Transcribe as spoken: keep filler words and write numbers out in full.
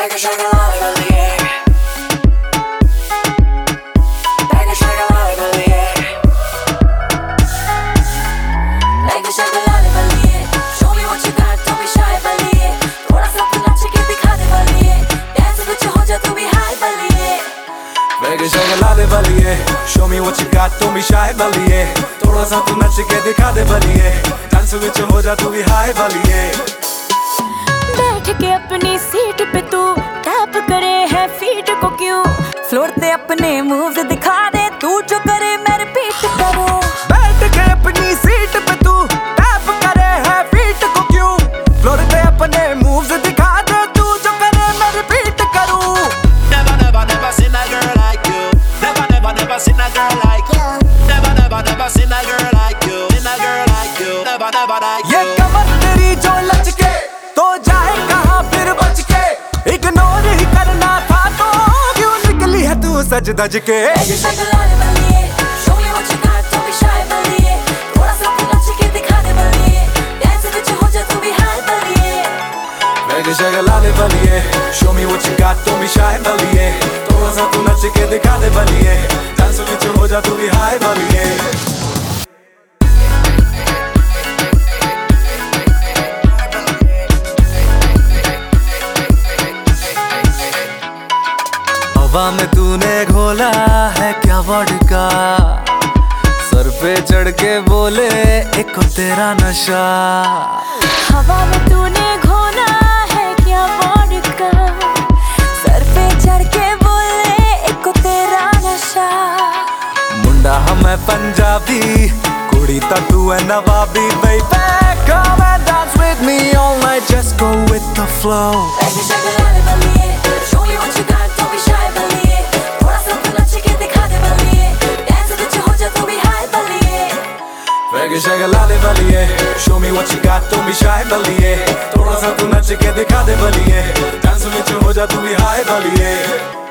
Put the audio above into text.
Like a sugar lolly, yeah. Like a sugar lolly, yeah. Like a sugar lolly, yeah. Show me what you got, don't be shy, yeah. थोड़ा सा तू नाच के दिखा दे, yeah. Dance with you, हो जा तू भी high, yeah. Like a sugar lolly, yeah. Show me what you got, don't be shy, yeah. थोड़ा सा तू नाच के दिखा दे, yeah. Dance with you, हो जा तू भी high, yeah. बैठ के अपनी सीट पे तू टैप करे है फीट को क्यों, फ्लोर पे अपने मूव्स दिखा दे, तू जो करे मैं रिपीट करूं। बैठ के अपनी सीट पे तू टैप करे है फीट को क्यों, फ्लोर पे अपने मूव्स दिखा दे, तू जो करे मैं रिपीट करूं। Never never never seen a girl like you. Never never never seen a girl like you. Never never never seen a girl like you. Seen a girl like you. Never never like you. ये कमर तेरी जो लचके तो जाए कहाँ फिर बच के, इग्नोर ही करना था तो क्यों निकली है तू सज धज के। Like a sugar lolly, yeah. Show me what you got, don't be shy, yeah. थोड़ा सा तू नाच के दिखा दे, yeah. Dance with you, हो जा तू भी high, yeah. Like a sugar lolly, yeah. Show me what you got, don't be shy, yeah. थोड़ा सा तू नाच के दिखा दे, yeah. Dance with you, हो जा तू भी high, yeah. हवा में तूने घोला है क्या वोडका, सर पे चढ़ के बोले एक तेरा नशा। हवा में तूने घोला है क्या वोडका, सर पे चढ़ के बोले एक तेरा नशा। मुंडा हम है पंजाबी, कुड़ी ता तू है नवाबी, baby come and dance with me all night, just go with the flow। Like a sugar lolly, yeah. Show me what you got, don't be shy, yeah. थोड़ा सा तू नाच के दिखा दे, yeah. Dance with you, हो जा तू भी high, yeah. Like a sugar lolly, yeah. Show me what you got, don't be shy, yeah. थोड़ा सा तू नाच के दिखा दे, yeah. Dance with you, हो जा तू भी high, yeah.